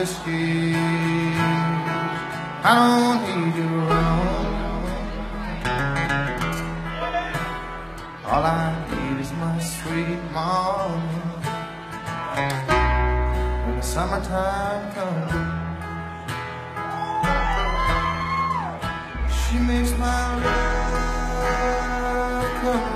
excuse. I don't need you around. All I need is my sweet mama. When the summertime comes, she makes my love come